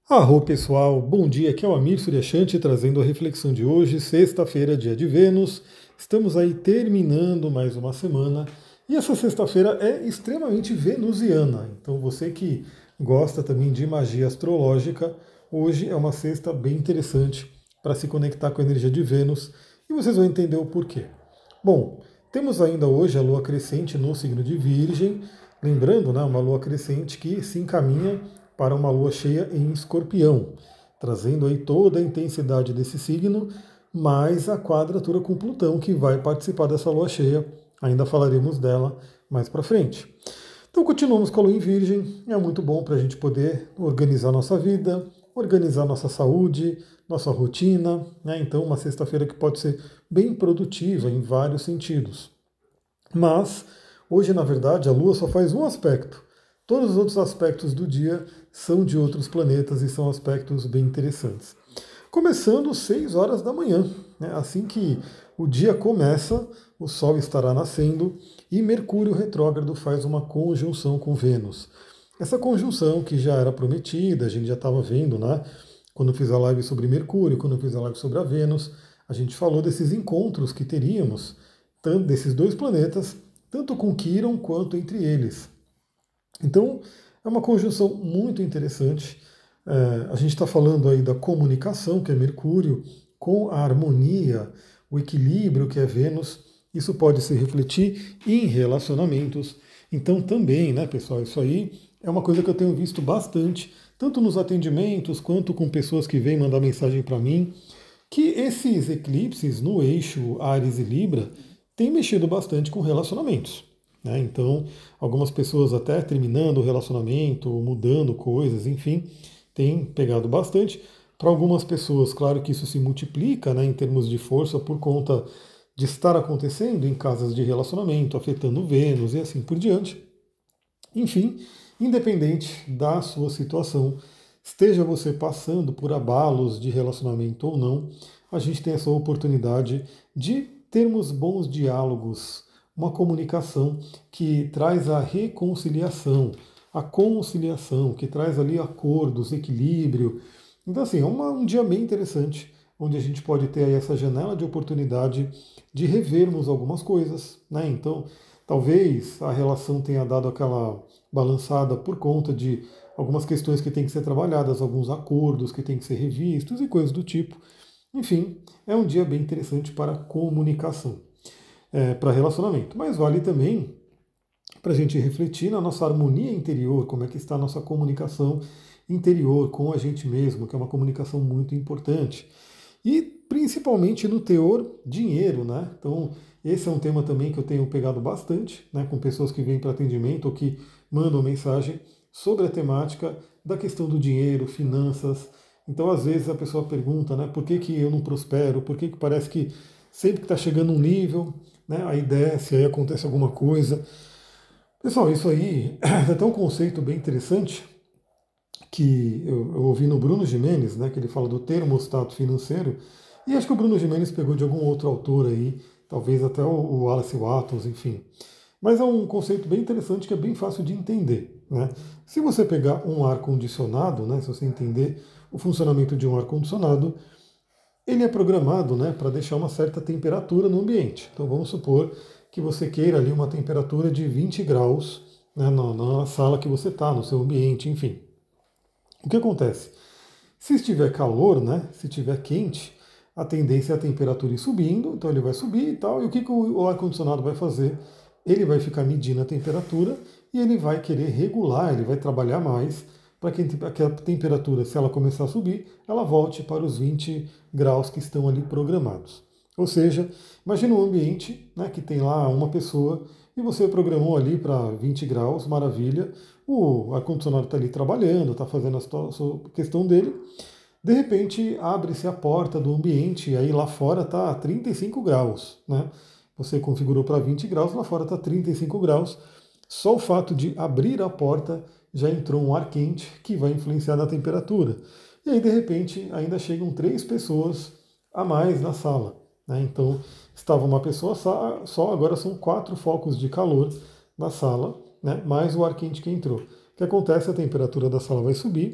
Arro pessoal, bom dia, aqui é o Amir Suryashanti trazendo a reflexão de hoje, sexta-feira, dia de Vênus. Estamos aí terminando mais uma semana e essa sexta-feira é extremamente venusiana. Então você que gosta também de magia astrológica, hoje é uma sexta bem interessante para se conectar com a energia de Vênus e vocês vão entender o porquê. Bom, temos ainda hoje a lua crescente no signo de Virgem, lembrando, né, uma lua crescente que se encaminha para uma lua cheia em Escorpião, trazendo aí toda a intensidade desse signo, mais a quadratura com Plutão que vai participar dessa lua cheia. Ainda falaremos dela mais para frente. Então continuamos com a lua em Virgem, é muito bom para a gente poder organizar nossa vida, organizar nossa saúde, nossa rotina, né? Então uma sexta-feira que pode ser bem produtiva em vários sentidos. Mas hoje, na verdade, a Lua só faz um aspecto. Todos os outros aspectos do dia são de outros planetas e são aspectos bem interessantes. Começando às 6 horas da manhã, né? Assim que o dia começa, o Sol estará nascendo e Mercúrio retrógrado faz uma conjunção com Vênus. Essa conjunção que já era prometida, a gente já estava vendo, né? Quando eu fiz a live sobre Mercúrio, quando eu fiz a live sobre a Vênus, a gente falou desses encontros que teríamos, tanto desses dois planetas, tanto com Quirón quanto entre eles. Então, é uma conjunção muito interessante. A gente está falando aí da comunicação, que é Mercúrio, com a harmonia, o equilíbrio, que é Vênus. Isso pode se refletir em relacionamentos. Então, também, né, pessoal, isso aí é uma coisa que eu tenho visto bastante, tanto nos atendimentos quanto com pessoas que vêm mandar mensagem para mim, que esses eclipses no eixo Áries e Libra têm mexido bastante com relacionamentos, né? Então, algumas pessoas até terminando o relacionamento, mudando coisas, enfim, tem pegado bastante. Para algumas pessoas, claro que isso se multiplica, né, em termos de força por conta de estar acontecendo em casas de relacionamento, afetando Vênus e assim por diante. Enfim, independente da sua situação, esteja você passando por abalos de relacionamento ou não, a gente tem essa oportunidade de termos bons diálogos, uma comunicação que traz a reconciliação, a conciliação, que traz ali acordos, equilíbrio. Então, assim, é um dia bem interessante, onde a gente pode ter aí essa janela de oportunidade de revermos algumas coisas, né? Então, talvez a relação tenha dado aquela balançada por conta de algumas questões que têm que ser trabalhadas, alguns acordos que têm que ser revistos e coisas do tipo. Enfim, é um dia bem interessante para comunicação, para relacionamento. Mas vale também para a gente refletir na nossa harmonia interior, como é que está a nossa comunicação interior com a gente mesmo, que é uma comunicação muito importante. E principalmente no teor dinheiro, né? Então, esse é um tema também que eu tenho pegado bastante, né, com pessoas que vêm para atendimento ou que mandam mensagem sobre a temática da questão do dinheiro, finanças. Então, às vezes a pessoa pergunta, né, por que, que eu não prospero? Por que, que parece que sempre que está chegando um nível, né, aí desce, aí acontece alguma coisa. Pessoal, isso aí é até um conceito bem interessante que eu ouvi no Bruno Gimenez, né, que ele fala do termostato financeiro, e acho que o Bruno Gimenez pegou de algum outro autor aí, talvez até o Wallace Wattles, enfim. Mas é um conceito bem interessante que é bem fácil de entender, né? Se você pegar um ar-condicionado, né, se você entender o funcionamento de um ar-condicionado, ele é programado, né, para deixar uma certa temperatura no ambiente. Então vamos supor que você queira ali uma temperatura de 20 graus, né, na sala que você está, no seu ambiente, enfim. O que acontece? Se estiver calor, né, se estiver quente, a tendência é a temperatura ir subindo, então ele vai subir e tal. E o que, que o ar-condicionado vai fazer? Ele vai ficar medindo a temperatura e ele vai querer regular, ele vai trabalhar mais para que a temperatura, se ela começar a subir, ela volte para os 20 graus que estão ali programados. Ou seja, imagina um ambiente, né, que tem lá uma pessoa e você programou ali para 20 graus, maravilha, o ar-condicionado está ali trabalhando, está fazendo a sua questão dele, de repente abre-se a porta do ambiente e aí lá fora está 35 graus, né? Você configurou para 20 graus, lá fora está 35 graus. Só o fato de abrir a porta já entrou um ar quente que vai influenciar na temperatura. E aí, de repente, ainda chegam 3 pessoas a mais na sala, né? Então, estava uma pessoa só, agora são 4 focos de calor na sala, né? Mais o ar quente que entrou. O que acontece? A temperatura da sala vai subir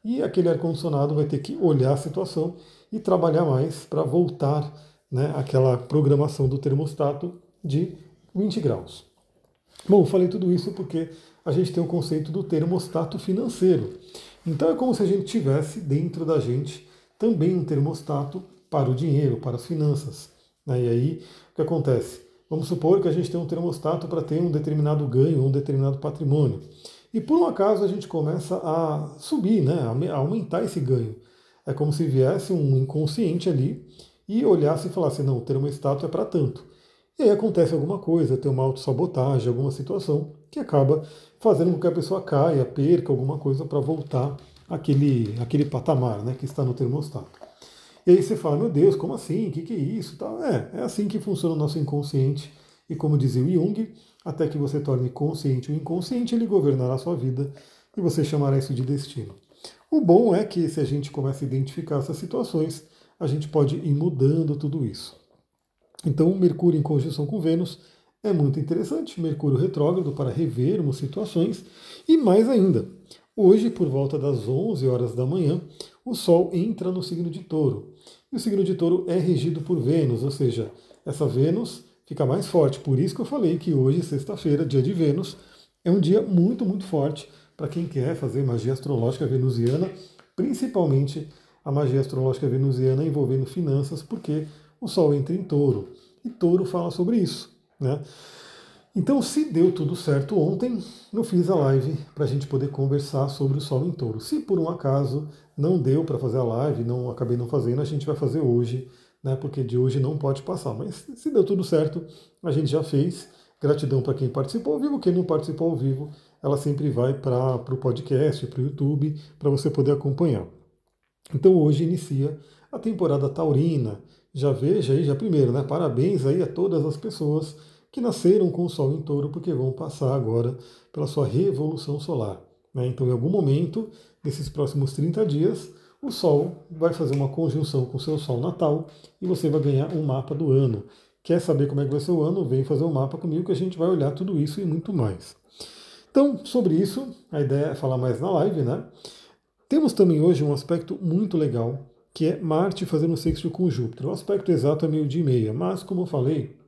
e aquele ar-condicionado vai ter que olhar a situação e trabalhar mais para voltar, né, àquela programação do termostato de 20 graus. Bom, falei tudo isso porque a gente tem o conceito do termostato financeiro. Então é como se a gente tivesse dentro da gente também um termostato para o dinheiro, para as finanças, né? E aí, o que acontece? Vamos supor que a gente tem um termostato para ter um determinado ganho, um determinado patrimônio. E por um acaso a gente começa a subir, né? A aumentar esse ganho. É como se viesse um inconsciente ali e olhasse e falasse, não, o termostato é para tanto. E aí acontece alguma coisa, tem uma autossabotagem, alguma situação que acaba fazendo com que a pessoa caia, perca alguma coisa para voltar àquele patamar, né, que está no termostato. E aí você fala, meu Deus, como assim? O que é isso? É assim que funciona o nosso inconsciente. E como dizia o Jung, até que você torne consciente o inconsciente, ele governará a sua vida e você chamará isso de destino. O bom é que se a gente começa a identificar essas situações, a gente pode ir mudando tudo isso. Então, Mercúrio em conjunção com Vênus é muito interessante. Mercúrio retrógrado para revermos situações. E mais ainda, hoje, por volta das 11 horas da manhã, o Sol entra no signo de Touro. E o signo de Touro é regido por Vênus, ou seja, essa Vênus fica mais forte. Por isso que eu falei que hoje, sexta-feira, dia de Vênus, é um dia muito, muito forte para quem quer fazer magia astrológica venusiana, principalmente a magia astrológica venusiana envolvendo finanças, porque o Sol entra em Touro. E Touro fala sobre isso, né? Então, se deu tudo certo ontem, eu fiz a live para a gente poder conversar sobre o Sol em Touro. Se por um acaso não deu para fazer a live, não acabei não fazendo, a gente vai fazer hoje, né? Porque de hoje não pode passar. Mas se deu tudo certo, a gente já fez. Gratidão para quem participou ao vivo, quem não participou ao vivo, ela sempre vai para o podcast, para o YouTube, para você poder acompanhar. Então hoje inicia a temporada taurina. Já veja aí, já primeiro, né? Parabéns aí a todas as pessoas que nasceram com o Sol em Touro, porque vão passar agora pela sua revolução solar, né? Então, em algum momento, nesses próximos 30 dias, o Sol vai fazer uma conjunção com o seu Sol natal e você vai ganhar um mapa do ano. Quer saber como é que vai ser o ano? Vem fazer um mapa comigo que a gente vai olhar tudo isso e muito mais. Então, sobre isso, a ideia é falar mais na live, né? Temos também hoje um aspecto muito legal, que é Marte fazendo um sexto com Júpiter. O aspecto exato é 12h30, mas como eu falei,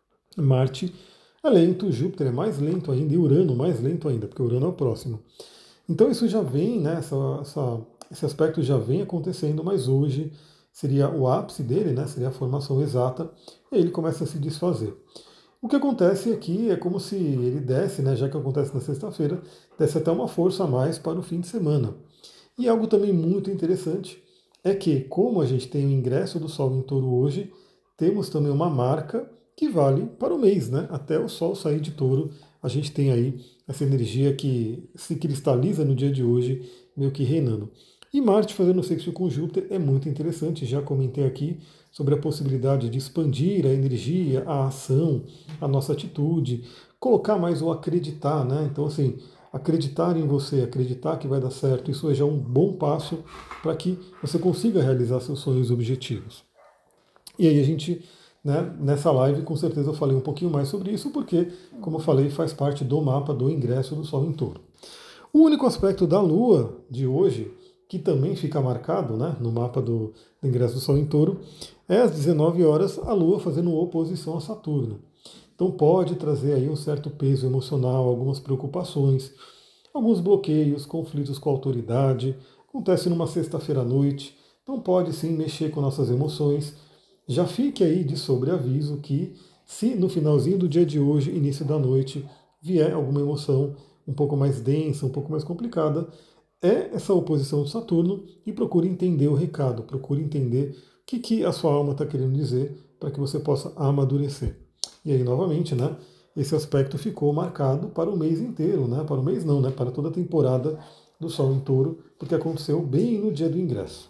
Marte é lento, Júpiter é mais lento ainda e Urano mais lento ainda, porque Urano é o próximo. Então isso já vem, né, esse aspecto já vem acontecendo, mas hoje seria o ápice dele, né, seria a formação exata, e ele começa a se desfazer. O que acontece aqui é como se ele desse, né, já que acontece na sexta-feira, desse até uma força a mais para o fim de semana. E algo também muito interessante é que, como a gente tem o ingresso do Sol em Touro hoje, temos também uma marca que vale para o mês, né? Até o Sol sair de Touro, a gente tem aí essa energia que se cristaliza no dia de hoje, meio que reinando. E Marte fazendo sexto com Júpiter é muito interessante, já comentei aqui sobre a possibilidade de expandir a energia, a ação, a nossa atitude, colocar mais o acreditar, né? Então, assim, acreditar em você, acreditar que vai dar certo, isso é já um bom passo para que você consiga realizar seus sonhos e objetivos. E aí a gente, né, nessa live, com certeza eu falei um pouquinho mais sobre isso, porque, como eu falei, faz parte do mapa do ingresso do Sol em Touro. O único aspecto da Lua de hoje, que também fica marcado, né, no mapa do ingresso do Sol em Touro, é às 19 horas a Lua fazendo oposição a Saturno. Então pode trazer aí um certo peso emocional, algumas preocupações, alguns bloqueios, conflitos com a autoridade. Acontece numa sexta-feira à noite, então pode sim mexer com nossas emoções. Já fique aí de sobreaviso que se no finalzinho do dia de hoje, início da noite, vier alguma emoção um pouco mais densa, um pouco mais complicada, é essa oposição de Saturno e procure entender o recado, procure entender o que a sua alma está querendo dizer para que você possa amadurecer. E aí, novamente, né, esse aspecto ficou marcado para o mês inteiro, né, para o mês não, né, para toda a temporada do Sol em Touro, porque aconteceu bem no dia do ingresso.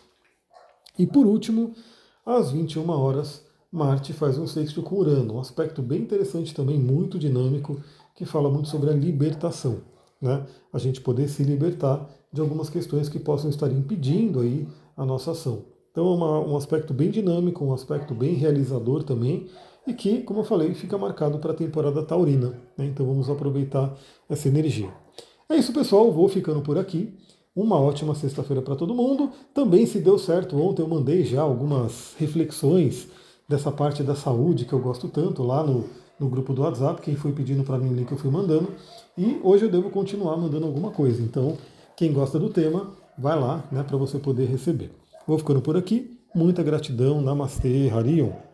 E por último, às 21 horas, Marte faz um sexto com Urano, um aspecto bem interessante também, muito dinâmico, que fala muito sobre a libertação, né, a gente poder se libertar de algumas questões que possam estar impedindo aí a nossa ação. Então é um aspecto bem dinâmico, um aspecto bem realizador também, e que, como eu falei, fica marcado para a temporada taurina, né? Então vamos aproveitar essa energia. É isso, pessoal, vou ficando por aqui. Uma ótima sexta-feira para todo mundo. Também, se deu certo, ontem eu mandei já algumas reflexões dessa parte da saúde que eu gosto tanto lá no grupo do WhatsApp. Quem foi pedindo para mim o link eu fui mandando. E hoje eu devo continuar mandando alguma coisa. Então, quem gosta do tema, vai lá, né, para você poder receber. Vou ficando por aqui. Muita gratidão. Namastê, Harion.